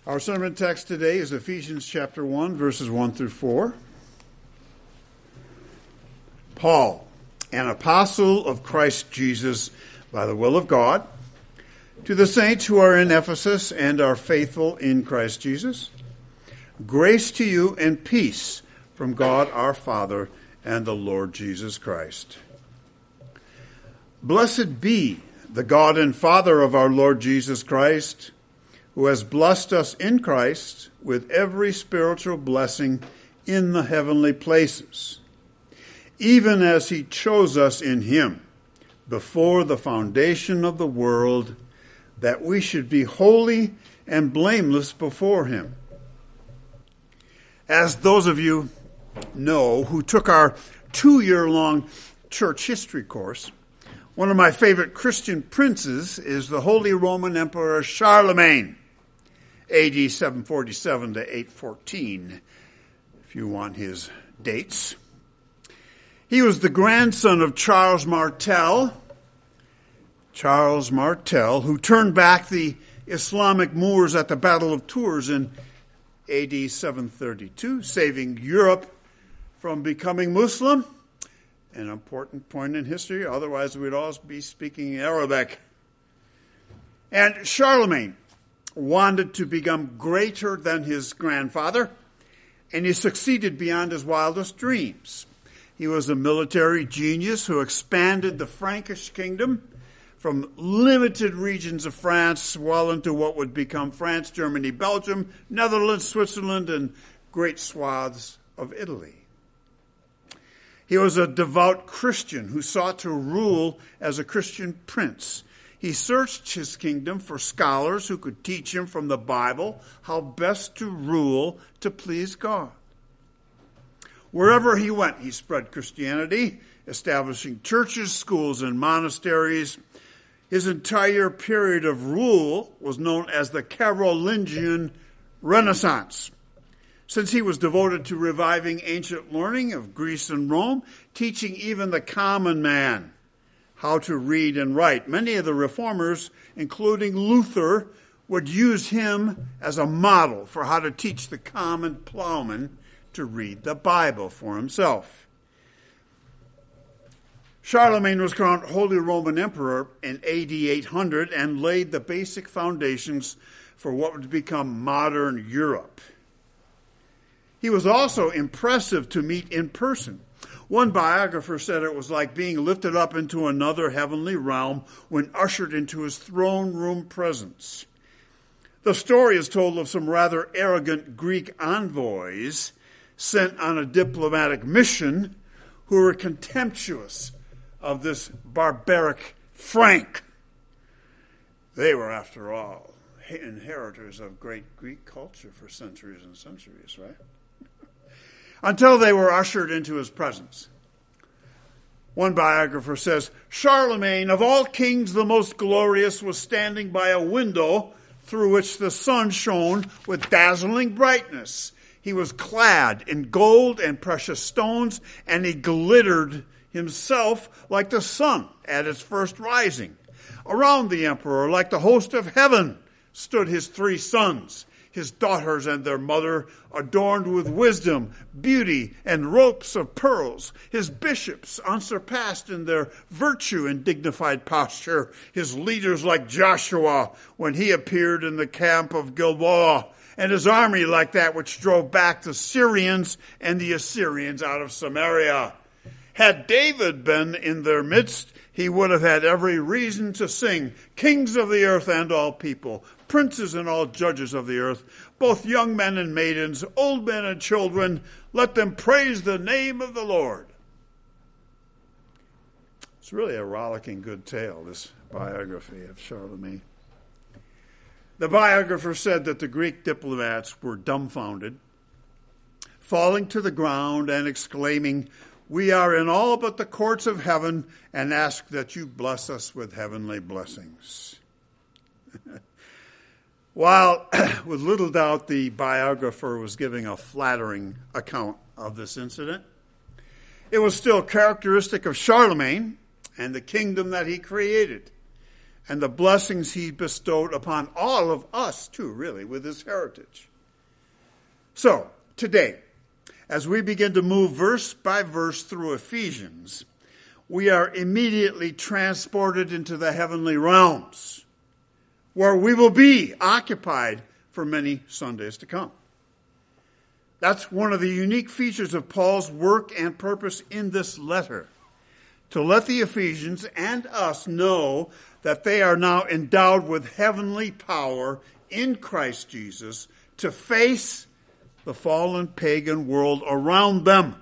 Our sermon text today is Ephesians chapter 1, verses 1 through 4. Paul, an apostle of Christ Jesus by the will of God, to the saints who are in Ephesus and are faithful in Christ Jesus, grace to you and peace from God our Father and the Lord Jesus Christ. Blessed be the God and Father of our Lord Jesus Christ, who has blessed us in Christ with every spiritual blessing in the heavenly places, even as he chose us in him before the foundation of the world, that we should be holy and blameless before him. As those of you know who took our 2-year-long church history course, one of my favorite Christian princes is the Holy Roman Emperor Charlemagne, AD 747 to 814, if you want his dates. He was the grandson of Charles Martel, who turned back the Islamic Moors at the Battle of Tours in AD 732, saving Europe from becoming Muslim. An important point in history, otherwise we'd all be speaking Arabic. And Charlemagne wanted to become greater than his grandfather, and he succeeded beyond his wildest dreams. He was a military genius who expanded the Frankish kingdom from limited regions of France well into what would become France, Germany, Belgium, Netherlands, Switzerland, and great swaths of Italy. He was a devout Christian who sought to rule as a Christian prince. He searched his kingdom for scholars who could teach him from the Bible how best to rule to please God. Wherever he went, he spread Christianity, establishing churches, schools, and monasteries. His entire period of rule was known as the Carolingian Renaissance, since he was devoted to reviving ancient learning of Greece and Rome, teaching even the common man how to read and write. Many of the reformers, including Luther, would use him as a model for how to teach the common plowman to read the Bible for himself. Charlemagne was crowned Holy Roman Emperor in AD 800 and laid the basic foundations for what would become modern Europe. He was also impressive to meet in person. One biographer said it was like being lifted up into another heavenly realm when ushered into his throne room presence. The story is told of some rather arrogant Greek envoys sent on a diplomatic mission who were contemptuous of this barbaric Frank. They were, after all, inheritors of great Greek culture for centuries and centuries, right? Until they were ushered into his presence. One biographer says, Charlemagne, of all kings the most glorious, was standing by a window through which the sun shone with dazzling brightness. He was clad in gold and precious stones, and he glittered himself like the sun at its first rising. Around the emperor, like the host of heaven, stood his 3 sons, his daughters and their mother, adorned with wisdom, beauty, and ropes of pearls. His bishops, unsurpassed in their virtue and dignified posture. His leaders like Joshua when he appeared in the camp of Gilboa. And his army like that which drove back the Syrians and the Assyrians out of Samaria. Had David been in their midst, he would have had every reason to sing, kings of the earth and all people, princes and all judges of the earth, both young men and maidens, old men and children, let them praise the name of the Lord. It's really a rollicking good tale, this biography of Charlemagne. The biographer said that the Greek diplomats were dumbfounded, falling to the ground and exclaiming, "We are in all but the courts of heaven and ask that you bless us with heavenly blessings." While, with little doubt, the biographer was giving a flattering account of this incident, it was still characteristic of Charlemagne and the kingdom that he created. and the blessings he bestowed upon all of us too, really, with his heritage. So, today, as we begin to move verse by verse through Ephesians, we are immediately transported into the heavenly realms, where we will be occupied for many Sundays to come. That's one of the unique features of Paul's work and purpose in this letter, to let the Ephesians and us know that they are now endowed with heavenly power in Christ Jesus to face the fallen pagan world around them.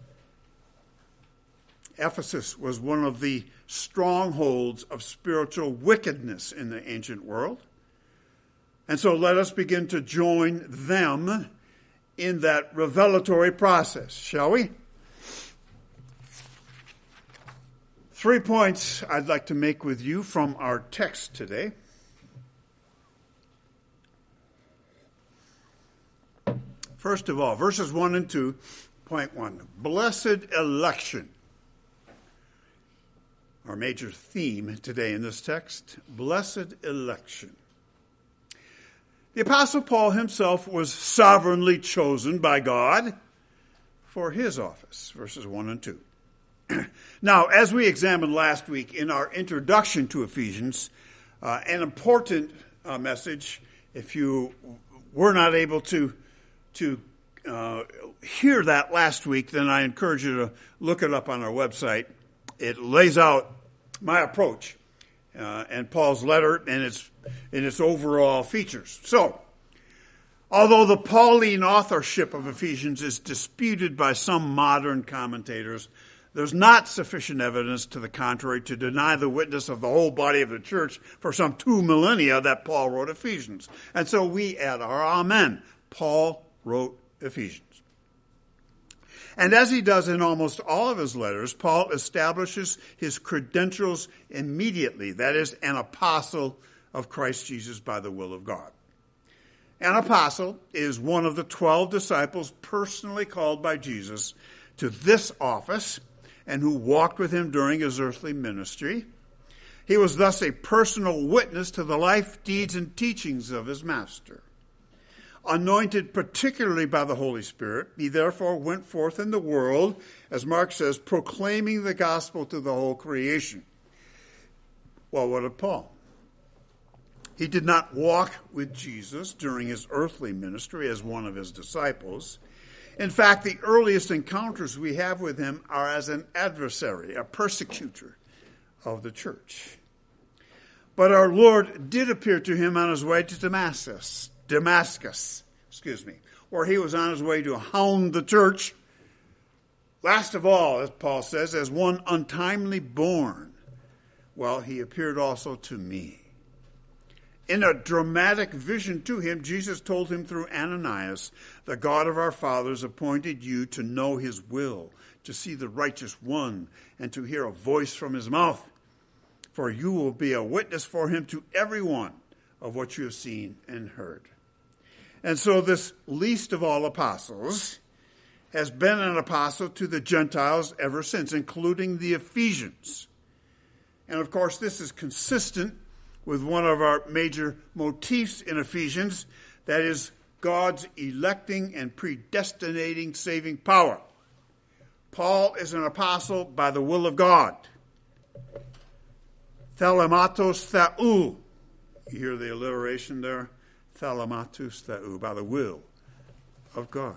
Ephesus was one of the strongholds of spiritual wickedness in the ancient world. And so let us begin to join them in that revelatory process, shall we? 3 points I'd like to make with you from our text today. First of all, verses 1 and 2, point 1, blessed election. Our major theme today in this text, blessed election. The Apostle Paul himself was sovereignly chosen by God for his office, verses 1 and 2. Now, as we examined last week in our introduction to Ephesians, an important message, if you were not able to hear that last week, then I encourage you to look it up on our website. It lays out my approach and Paul's letter and its overall features. So, although the Pauline authorship of Ephesians is disputed by some modern commentators, there's not sufficient evidence to the contrary to deny the witness of the whole body of the church for some 2 millennia that Paul wrote Ephesians. And so we add our amen. Paul wrote Ephesians. And as he does in almost all of his letters, Paul establishes his credentials immediately. That is, an apostle of Christ Jesus by the will of God. An apostle is one of the 12 disciples personally called by Jesus to this office and who walked with him during his earthly ministry. He was thus a personal witness to the life, deeds, and teachings of his master. Anointed particularly by the Holy Spirit, he therefore went forth in the world, as Mark says, proclaiming the gospel to the whole creation. Well, what of Paul? He did not walk with Jesus during his earthly ministry as one of his disciples. In fact, the earliest encounters we have with him are as an adversary, a persecutor of the church. But our Lord did appear to him on his way to Damascus, where he was on his way to hound the church. Last of all, as Paul says, as one untimely born. Well, he appeared also to me. In a dramatic vision to him, Jesus told him through Ananias, the God of our fathers appointed you to know his will, to see the righteous one, and to hear a voice from his mouth. For you will be a witness for him to everyone of what you have seen and heard. And so this least of all apostles has been an apostle to the Gentiles ever since, including the Ephesians. And of course, this is consistent with one of our major motifs in Ephesians, that is God's electing and predestinating saving power. Paul is an apostle by the will of God. Thelematos theou. You hear the alliteration there? Thelematos theou, by the will of God.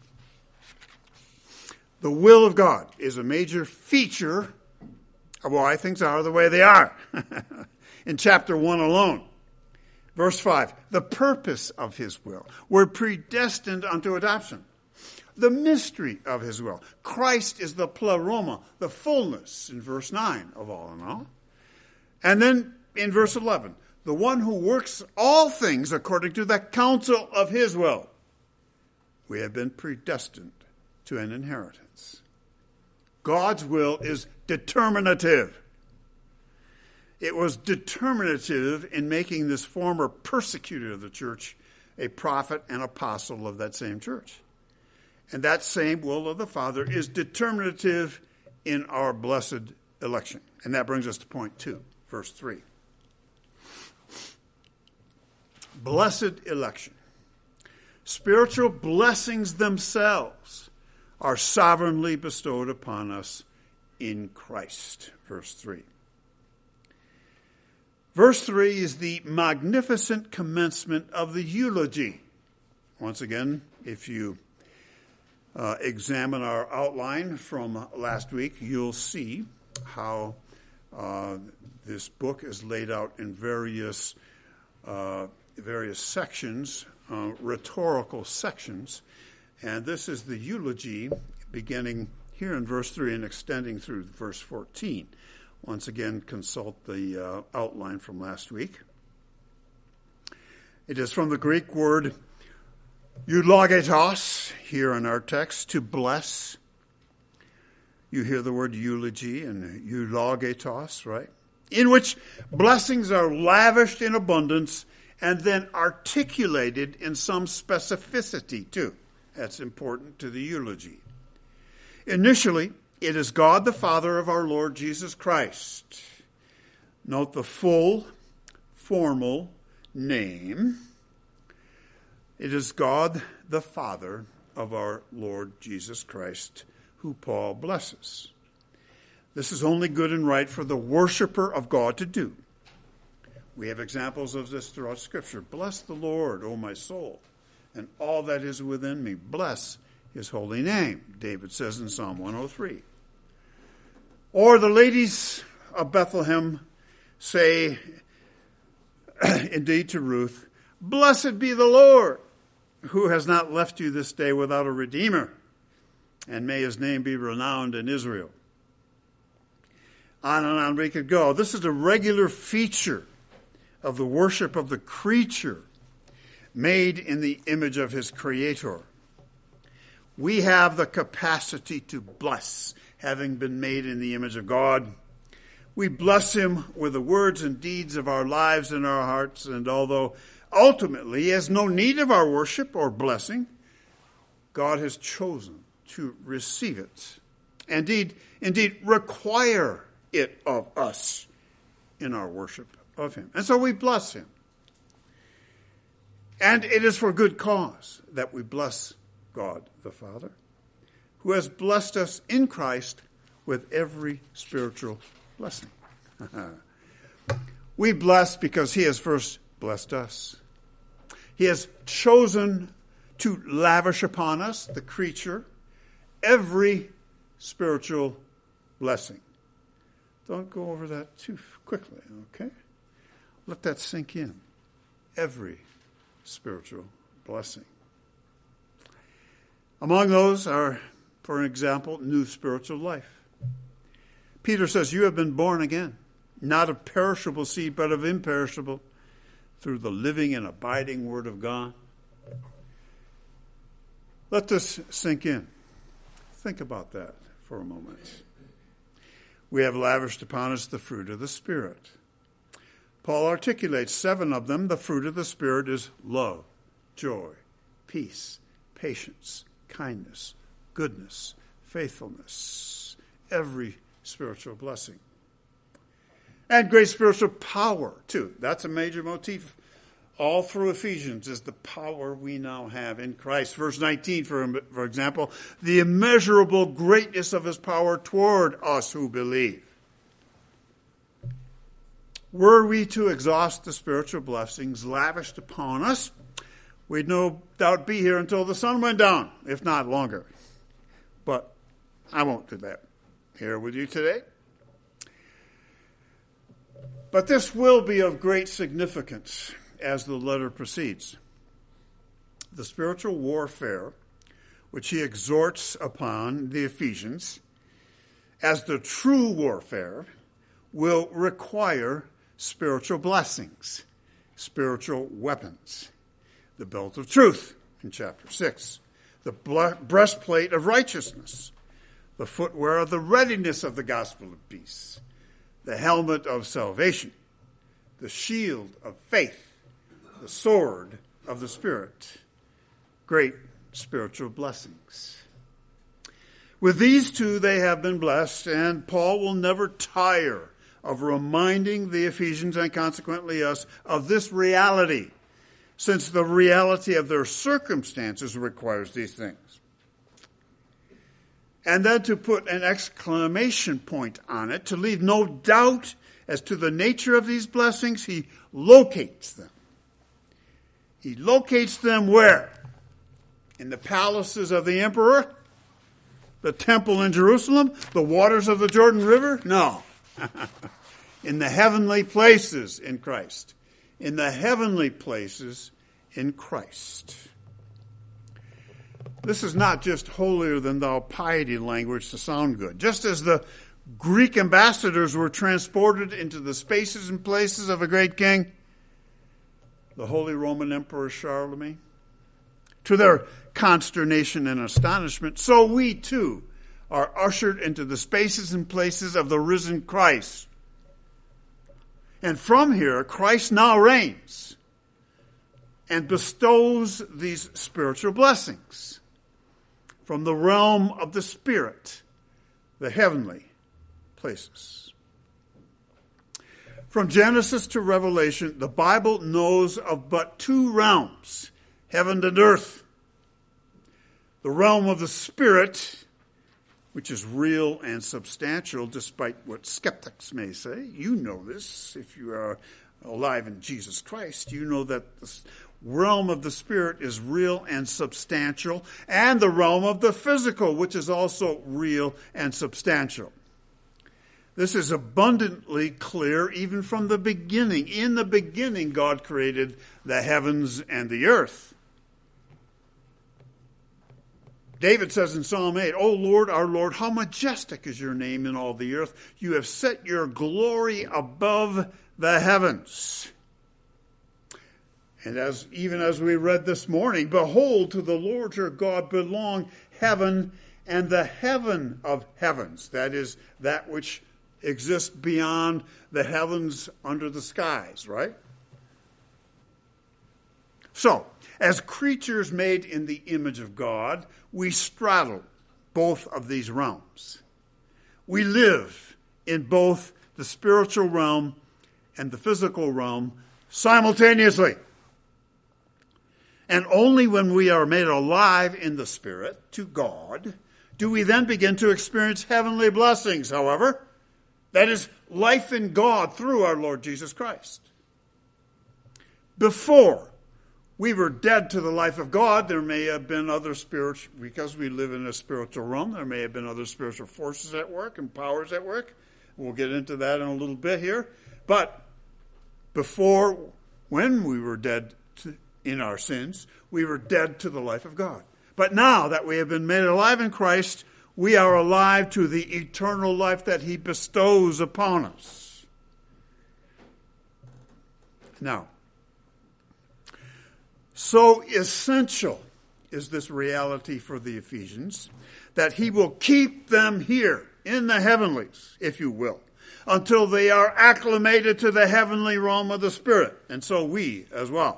The will of God is a major feature of why things are the way they are. In chapter 1 alone. Verse 5, the purpose of his will. We're predestined unto adoption. The mystery of his will. Christ is the pleroma, the fullness, in verse 9 of all in all. And then in verse 11, the one who works all things according to the counsel of his will. We have been predestined to an inheritance. God's will is determinative. It was determinative in making this former persecutor of the church a prophet and apostle of that same church. And that same will of the Father is determinative in our blessed election. And that brings us to point 2, verse 3. blessed election. Spiritual blessings themselves are sovereignly bestowed upon us in Christ. Verse 3. Verse 3 is the magnificent commencement of the eulogy. Once again, if you examine our outline from last week, you'll see how this book is laid out in various sections, rhetorical sections. And this is the eulogy beginning here in verse 3 and extending through verse 14. Once again, consult the outline from last week. It is from the Greek word eulogetos, here in our text, to bless. You hear the word eulogy and eulogetos, right? In which blessings are lavished in abundance and then articulated in some specificity, too. That's important to the eulogy. Initially, it is God the Father of our Lord Jesus Christ. Note the full, formal name. It is God the Father of our Lord Jesus Christ who Paul blesses. This is only good and right for the worshiper of God to do. We have examples of this throughout Scripture. Bless the Lord, O my soul, and all that is within me. Bless his holy name, David says in Psalm 103. Or the ladies of Bethlehem say, indeed to Ruth, blessed be the Lord, who has not left you this day without a redeemer, and may his name be renowned in Israel. On and on we could go. This is a regular feature of the worship of the creature made in the image of his Creator. We have the capacity to bless, having been made in the image of God. We bless him with the words and deeds of our lives and our hearts, and although ultimately he has no need of our worship or blessing, God has chosen to receive it. Indeed, require it of us in our worship of him. And so we bless him. And it is for good cause that we bless God the Father, who has blessed us in Christ with every spiritual blessing. We bless because he has first blessed us. He has chosen to lavish upon us, the creature, every spiritual blessing. Don't go over that too quickly, okay? Let that sink in. Every spiritual blessing. Among those are, for an example, new spiritual life. Peter says, you have been born again, not of perishable seed, but of imperishable, through the living and abiding word of God. Let this sink in. Think about that for a moment. We have lavished upon us the fruit of the Spirit. Paul articulates 7 of them. The fruit of the Spirit is love, joy, peace, patience, kindness, goodness, faithfulness, every spiritual blessing. And great spiritual power, too. That's a major motif all through Ephesians, is the power we now have in Christ. Verse 19, for example, the immeasurable greatness of his power toward us who believe. Were we to exhaust the spiritual blessings lavished upon us, we'd no doubt be here until the sun went down, if not longer. But I won't do that here with you today. But this will be of great significance as the letter proceeds. The spiritual warfare, which he exhorts upon the Ephesians, as the true warfare, will require spiritual blessings, spiritual weapons. The belt of truth in chapter 6, the breastplate of righteousness, the footwear of the readiness of the gospel of peace, the helmet of salvation, the shield of faith, the sword of the Spirit. Great spiritual blessings. With these two they have been blessed, and Paul will never tire of reminding the Ephesians and consequently us of this reality, since the reality of their circumstances requires these things. And then to put an exclamation point on it, to leave no doubt as to the nature of these blessings, he locates them. He locates them where? In the palaces of the emperor? The temple in Jerusalem? The waters of the Jordan River? No. In the heavenly places in Christ. In the heavenly places in Christ. This is not just holier than thou piety language to sound good. Just as the Greek ambassadors were transported into the spaces and places of a great king, the Holy Roman Emperor Charlemagne, to their consternation and astonishment, so we too are ushered into the spaces and places of the risen Christ. And from here, Christ now reigns and bestows these spiritual blessings from the realm of the Spirit, the heavenly places. From Genesis to Revelation, the Bible knows of but two realms, heaven and earth. The realm of the Spirit, which is real and substantial, despite what skeptics may say. You know this. If you are alive in Jesus Christ, you know that the realm of the Spirit is real and substantial, and the realm of the physical, which is also real and substantial. This is abundantly clear even from the beginning. In the beginning, God created the heavens and the earth. David says in Psalm 8, O Lord, our Lord, how majestic is your name in all the earth. You have set your glory above the heavens. And even as we read this morning, behold, to the Lord your God belong heaven and the heaven of heavens. That is, that which exists beyond the heavens under the skies, right? So, as creatures made in the image of God, we straddle both of these realms. We live in both the spiritual realm and the physical realm simultaneously. And only when we are made alive in the Spirit to God do we then begin to experience heavenly blessings, however. That is, life in God through our Lord Jesus Christ. Before we were dead to the life of God, there may have been other spiritual, because we live in a spiritual realm, there may have been other spiritual forces at work and powers at work. We'll get into that in a little bit here. But before, when we were dead in our sins, we were dead to the life of God. But now that we have been made alive in Christ, we are alive to the eternal life that he bestows upon us. Now, so essential is this reality for the Ephesians that he will keep them here in the heavenlies, if you will, until they are acclimated to the heavenly realm of the Spirit, and so we as well.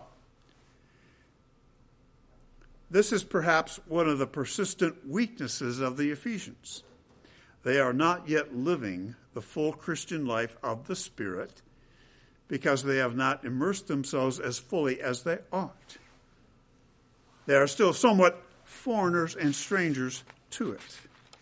This is perhaps one of the persistent weaknesses of the Ephesians. They are not yet living the full Christian life of the Spirit because they have not immersed themselves as fully as they ought. They are still somewhat foreigners and strangers to it.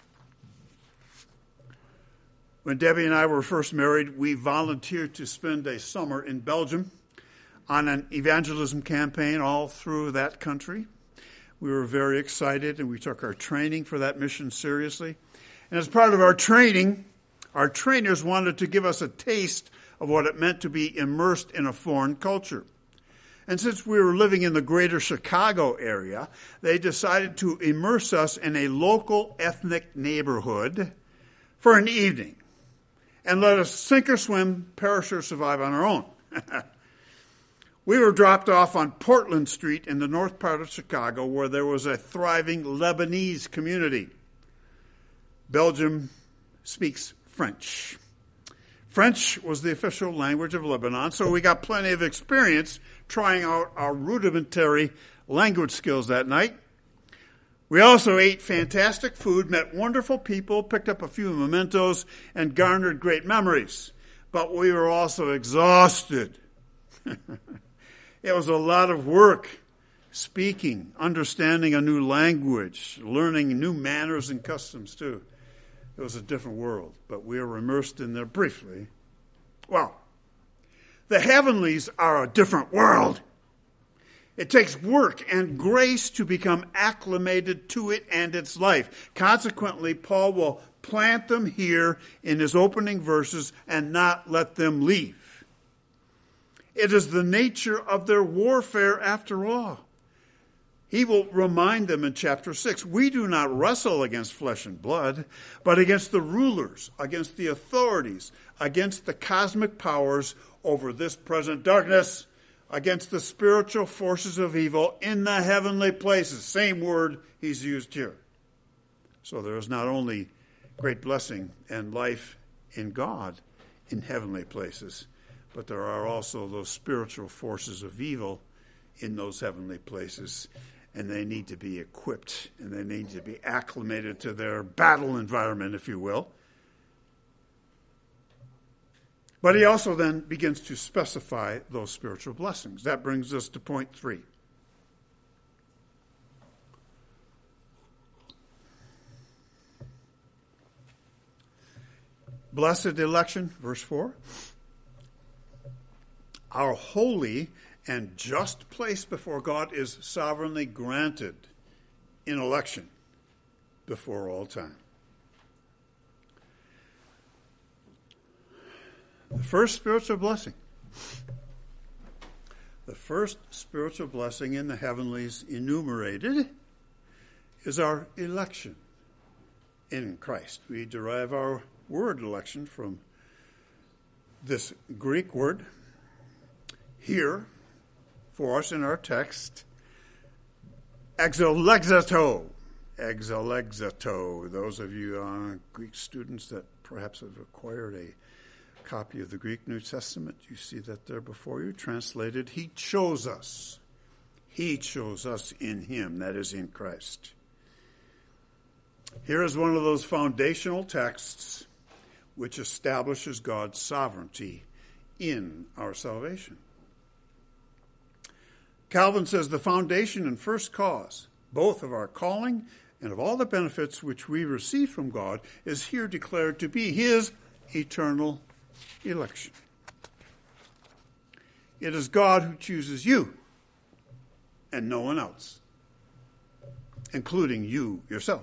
When Debbie and I were first married, we volunteered to spend a summer in Belgium on an evangelism campaign all through that country. We were very excited, and we took our training for that mission seriously. And as part of our training, our trainers wanted to give us a taste of what it meant to be immersed in a foreign culture. And since we were living in the greater Chicago area, they decided to immerse us in a local ethnic neighborhood for an evening and let us sink or swim, perish or survive on our own. We were dropped off on Portland Street in the north part of Chicago, where there was a thriving Lebanese community. Belgium speaks French. French was the official language of Lebanon, so we got plenty of experience trying out our rudimentary language skills that night. We also ate fantastic food, met wonderful people, picked up a few mementos, and garnered great memories. But we were also exhausted. It was a lot of work, speaking, understanding a new language, learning new manners and customs too. It was a different world, but we are immersed in there briefly. Well, the heavenlies are a different world. It takes work and grace to become acclimated to it and its life. Consequently, Paul will plant them here in his opening verses and not let them leave. It is the nature of their warfare after all. He will remind them in chapter 6, we do not wrestle against flesh and blood, but against the rulers, against the authorities, against the cosmic powers over this present darkness, against the spiritual forces of evil in the heavenly places. Same word he's used here. So there is not only great blessing and life in God in heavenly places, but there are also those spiritual forces of evil in those heavenly places, and they need to be equipped, and they need to be acclimated to their battle environment, if you will. But he also then begins to specify those spiritual blessings. That brings us to point 3. Blessed election, verse 4. Our holy and just place before God is sovereignly granted in election before all time. The first spiritual blessing in the heavenlies enumerated is our election in Christ. We derive our word election from this Greek word here for us in our text, exolexato. Exolexato. Those of you Greek students that perhaps have acquired a copy of the Greek New Testament, you see that there before you, translated, he chose us. He chose us in him, that is in Christ. Here is one of those foundational texts which establishes God's sovereignty in our salvation. Calvin says the foundation and first cause, both of our calling and of all the benefits which we receive from God, is here declared to be his eternal election. It is God who chooses you and no one else, including you yourself.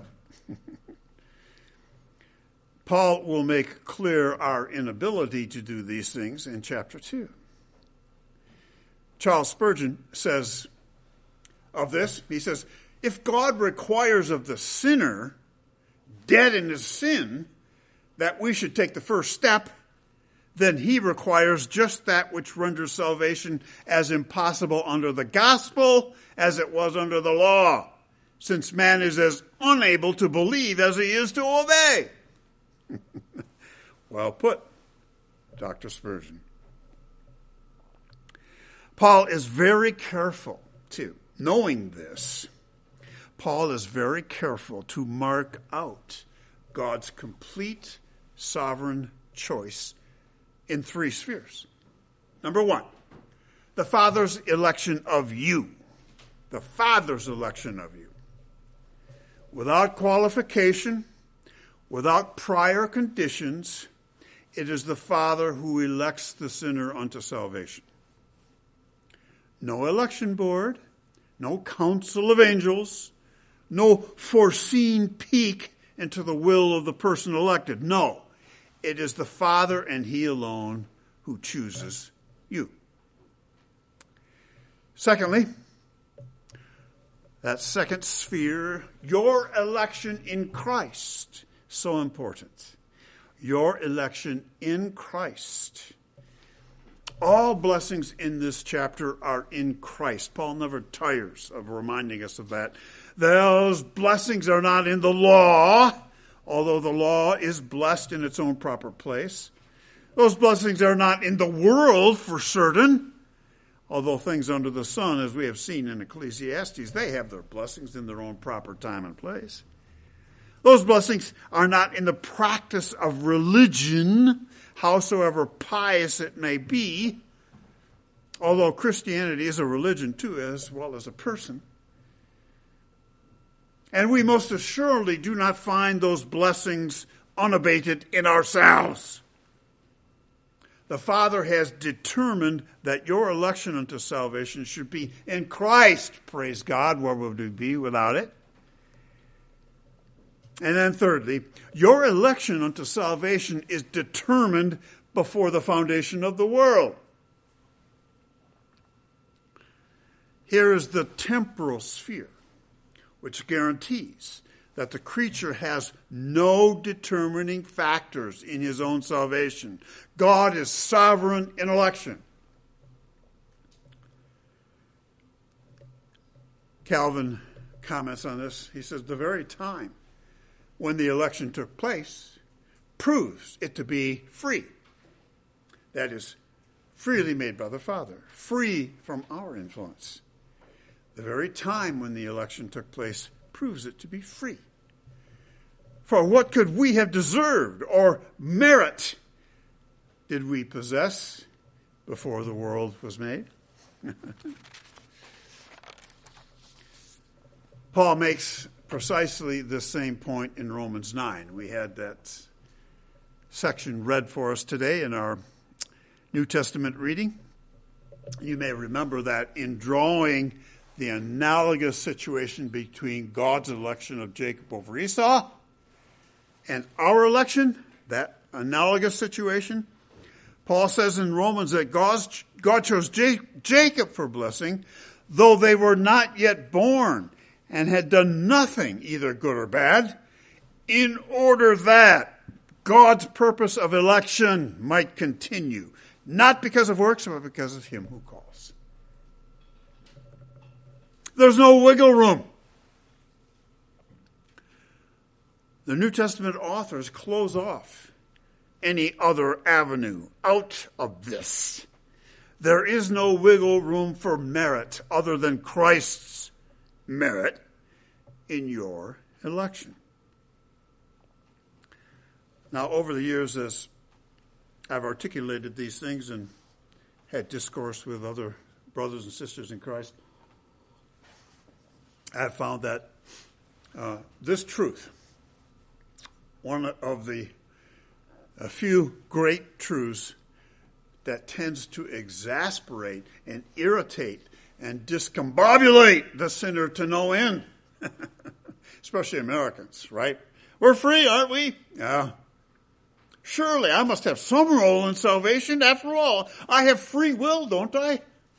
Paul will make clear our inability to do these things in chapter 2. Charles Spurgeon says of this, he says, if God requires of the sinner, dead in his sin, that we should take the first step, then he requires just that which renders salvation as impossible under the gospel as it was under the law, since man is as unable to believe as he is to obey. Well put, Dr. Spurgeon. Paul is very careful, too. Knowing this, Paul is very careful to mark out God's complete sovereign choice in 3 spheres. Number 1, the Father's election of you. The Father's election of you. Without qualification, without prior conditions, it is the Father who elects the sinner unto salvation. No election board, no council of angels, no foreseen peek into the will of the person elected. No, it is the Father and he alone who chooses you. Secondly, that second sphere, your election in Christ. So important. Your election in Christ. All blessings in this chapter are in Christ. Paul never tires of reminding us of that. Those blessings are not in the law, although the law is blessed in its own proper place. Those blessings are not in the world for certain, although things under the sun, as we have seen in Ecclesiastes, they have their blessings in their own proper time and place. Those blessings are not in the practice of religion, howsoever pious it may be, although Christianity is a religion too, as well as a person. And we most assuredly do not find those blessings unabated in ourselves. The Father has determined that your election unto salvation should be in Christ. Praise God, where would we be without it? And then thirdly, your election unto salvation is determined before the foundation of the world. Here is the temporal sphere, which guarantees that the creature has no determining factors in his own salvation. God is sovereign in election. Calvin comments on this. He says, the very time when the election took place proves it to be free. That is, freely made by the Father, free from our influence. The very time when the election took place proves it to be free. For what could we have deserved or merit did we possess before the world was made? Paul makes precisely the same point in Romans 9. We had that section read for us today in our New Testament reading. You may remember that in drawing the analogous situation between God's election of Jacob over Esau and our election, that analogous situation, Paul says in Romans that God chose Jacob for blessing, though they were not yet born and had done nothing, either good or bad, in order that God's purpose of election might continue, not because of works, but because of him who calls. There's no wiggle room. The New Testament authors close off any other avenue out of this. There is no wiggle room for merit other than Christ's merit in your election. Now, over the years, as I've articulated these things and had discourse with other brothers and sisters in Christ, I've found that this truth, one of the a few great truths that tends to exasperate and irritate and discombobulate the sinner to no end, especially Americans, right? We're free, aren't we? Yeah. Surely I must have some role in salvation. After all, I have free will, don't I?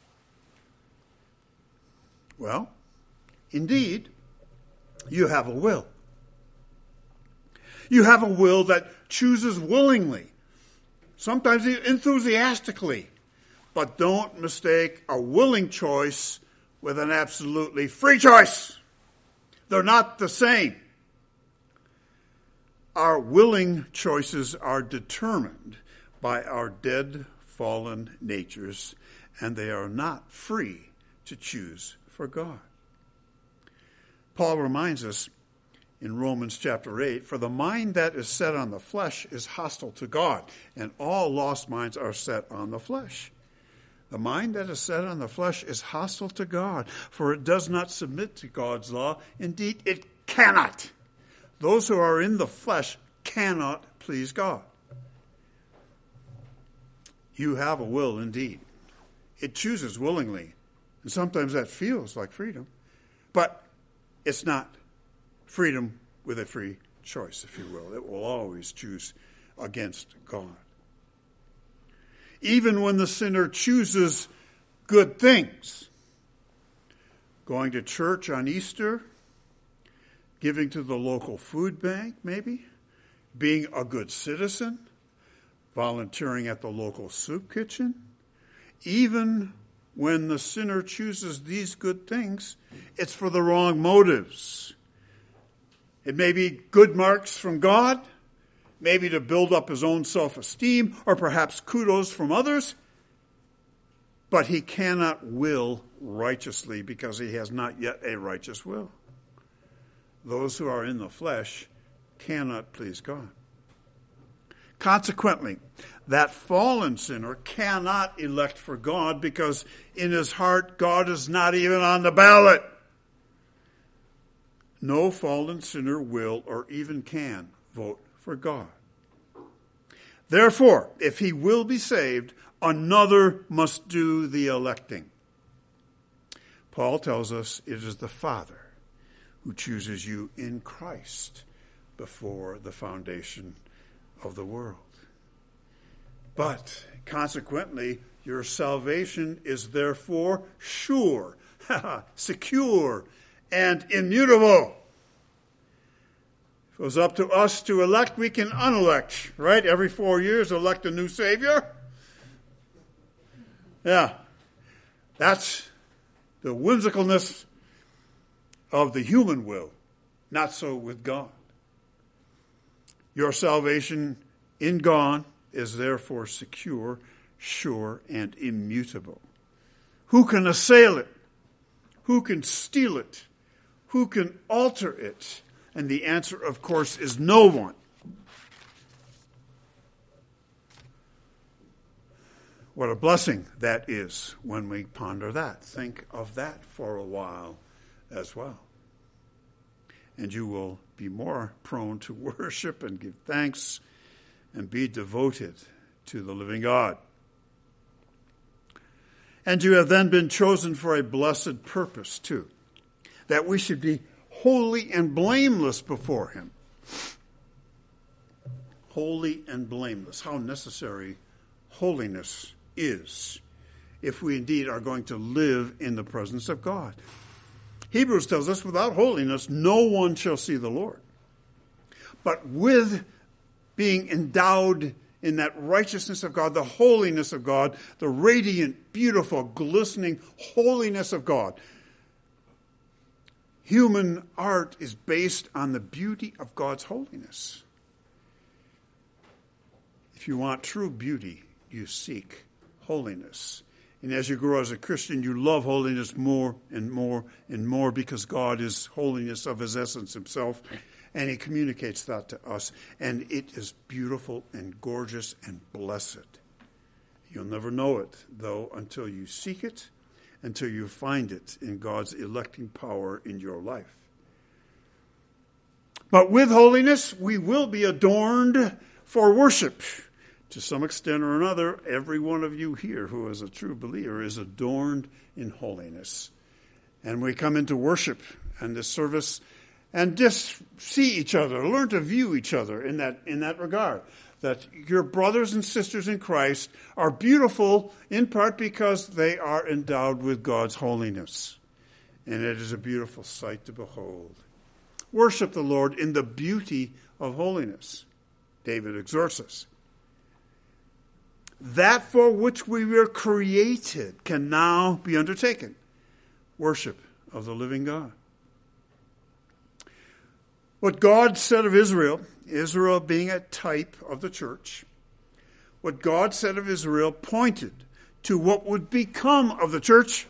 Well, indeed, you have a will. You have a will that chooses willingly, sometimes enthusiastically, but don't mistake a willing choice with an absolutely free choice. They're not the same. Our willing choices are determined by our dead, fallen natures, and they are not free to choose for God. Paul reminds us in Romans chapter 8, for the mind that is set on the flesh is hostile to God, and all lost minds are set on the flesh. The mind that is set on the flesh is hostile to God, for it does not submit to God's law. Indeed, it cannot. Those who are in the flesh cannot please God. You have a will indeed. It chooses willingly, and sometimes that feels like freedom, but it's not freedom with a free choice, if you will. It will always choose against God. Even when the sinner chooses good things, going to church on Easter, giving to the local food bank maybe, being a good citizen, volunteering at the local soup kitchen, even when the sinner chooses these good things, it's for the wrong motives. It may be good marks from God, maybe to build up his own self-esteem, or perhaps kudos from others, but he cannot will righteously because he has not yet a righteous will. Those who are in the flesh cannot please God. Consequently, that fallen sinner cannot elect for God because in his heart God is not even on the ballot. No fallen sinner will or even can vote for God. Therefore, if he will be saved, another must do the electing. Paul tells us it is the Father who chooses you in Christ before the foundation of the world. But consequently, your salvation is therefore sure, secure, and immutable. If it was up to us to elect, we can unelect, right? Every 4 years, elect a new Savior. Yeah. That's the whimsicalness of the human will. Not so with God. Your salvation in God is therefore secure, sure, and immutable. Who can assail it? Who can steal it? Who can alter it? And the answer, of course, is no one. What a blessing that is when we ponder that. Think of that for a while as well. And you will be more prone to worship and give thanks and be devoted to the living God. And you have then been chosen for a blessed purpose too, that we should be holy and blameless before him. Holy and blameless. How necessary holiness is if we indeed are going to live in the presence of God. Hebrews tells us, without holiness, no one shall see the Lord. But with being endowed in that righteousness of God, the holiness of God, the radiant, beautiful, glistening holiness of God, human art is based on the beauty of God's holiness. If you want true beauty, you seek holiness. And as you grow as a Christian, you love holiness more and more and more because God is holiness of his essence himself. And he communicates that to us. And it is beautiful and gorgeous and blessed. You'll never know it, though, until you seek it, until you find it in God's electing power in your life. But with holiness, we will be adorned for worship. To some extent or another, every one of you here who is a true believer is adorned in holiness. And we come into worship and this service and just see each other, learn to view each other in that regard. That your brothers and sisters in Christ are beautiful in part because they are endowed with God's holiness. And it is a beautiful sight to behold. Worship the Lord in the beauty of holiness. David exhorts us. That for which we were created can now be undertaken. Worship of the living God. What God said of Israel, Israel being a type of the church, what God said of Israel pointed to what would become of the church.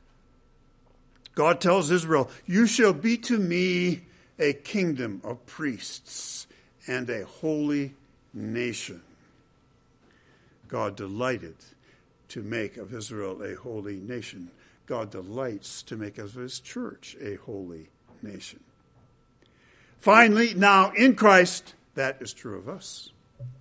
God tells Israel, you shall be to me a kingdom of priests and a holy nation. God delighted to make of Israel a holy nation. God delights to make of his church a holy nation. Finally, now in Christ, that is true of us.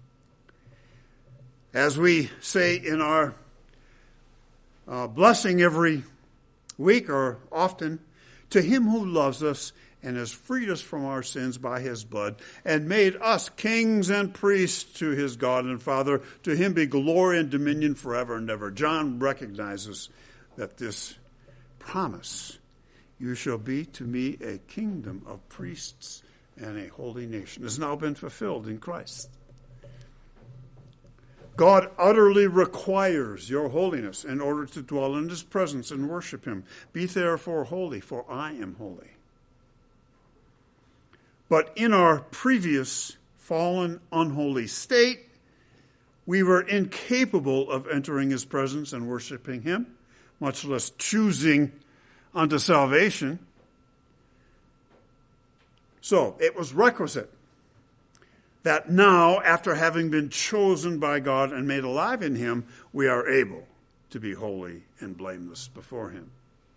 As we say in our blessing every week or often, to him who loves us and has freed us from our sins by his blood and made us kings and priests to his God and Father, to him be glory and dominion forever and ever. John recognizes that this promise, you shall be to me a kingdom of priests and a holy nation, has now been fulfilled in Christ. God utterly requires your holiness in order to dwell in his presence and worship him. Be therefore holy, for I am holy. But in our previous fallen, unholy state, we were incapable of entering his presence and worshiping him, much less choosing unto salvation. So it was requisite that now, after having been chosen by God and made alive in him, we are able to be holy and blameless before him.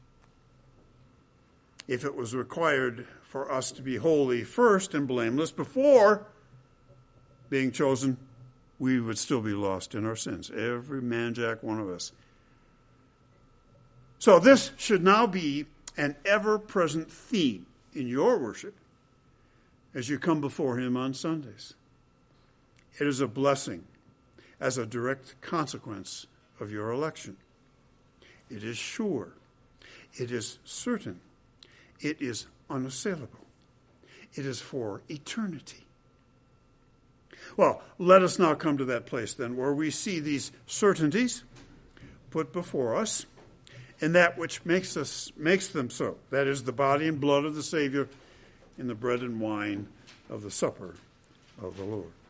If it was required for us to be holy first and blameless before being chosen, we would still be lost in our sins. Every man, Jack, one of us. So this should now be an ever-present theme in your worship as you come before him on Sundays. It is a blessing as a direct consequence of your election. It is sure. It is certain. It is unassailable. It is for eternity. Well, let us now come to that place then where we see these certainties put before us and that which makes them so. That is the body and blood of the Savior and the bread and wine of the supper of the Lord.